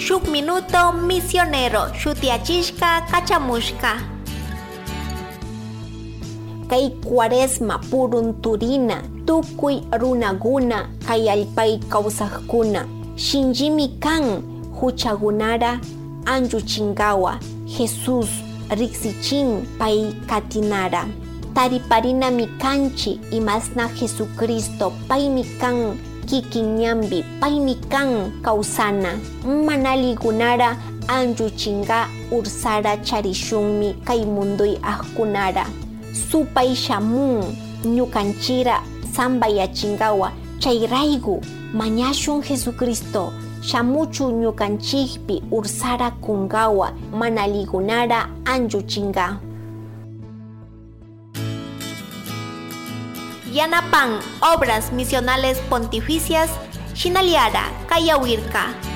shuk minuto misionero shutiachishka kachamushka. Kay cuaresma purunturina tukuy runaguna kay allpay kawsaqkuna shinjimi kan huchagunara anjuchingawa Jesus riksichin pay katinara. Tariparinami kanchi imasna Jesucristo paymi kan kikinyambi paymi kan kawsana. Manaligunara anjuchinga ursara charishunmi kay munduy ajkunara. Supay shamun ñukanchira sambayachingawa chayraygu mañashun Jesucristo shamuchu ñukanchikpi ursara kungawa manaligunara anjuchinga. Yanapan Obras Misionales Pontificias Shinaliara Kayawirka.